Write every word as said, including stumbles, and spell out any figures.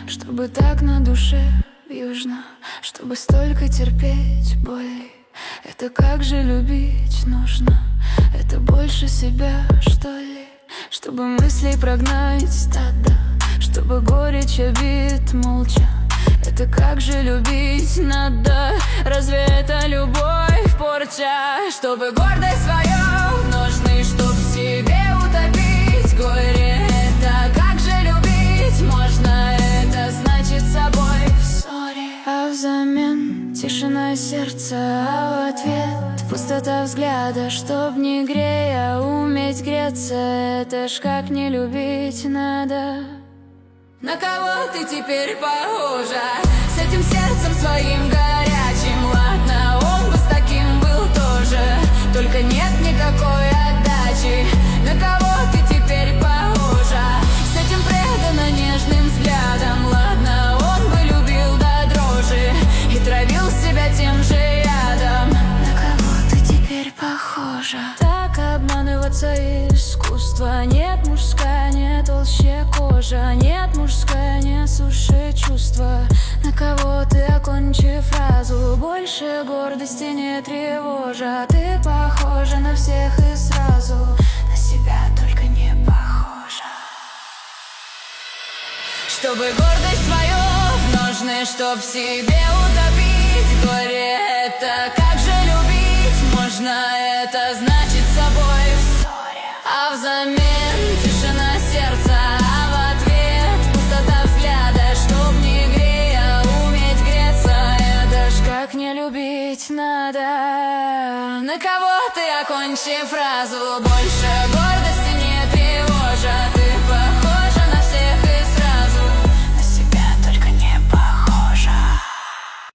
Чтобы так на душе южно, чтобы столько терпеть боли. Это как же любить нужно, это больше себя, что ли? Чтобы мысли прогнать стадо, чтобы горечь обид молча. Это как же любить надо, разве это любовь порча? Чтобы гордость свою в ножны, чтоб в себе утопить горе. Это как же любить можно, это значит собой в ссоре. А взамен тишина сердца, а в ответ пустота взгляда. Чтоб не грея уметь греться, это ж как не любить надо. На кого ты теперь похожа? С этим сердцем своим горячим. Ладно, он бы с таким был тоже, только нет никакой отдачи. На кого ты теперь похожа? С этим преданно нежным взглядом. Ладно, он бы любил до дрожи и травил себя тем же ядом. На кого ты теперь похожа? Так обманываться искусство. Нет мужская, не толще кожа. Нет мужская, не суше чувства. На кого ты, окончи фразу, больше гордости не тревожа. Ты похожа на всех и сразу на себя, только не похожа. Чтобы гордость свою в ножны, чтоб в себе утопить горе. Это как же любить можно, это значит собой в ссоре. А взамен тишина сердца, а в ответ пустота взгляда. Чтоб не грея уметь греться, это ж как не любить надо. На кого ты, окончи фразу, больше гордости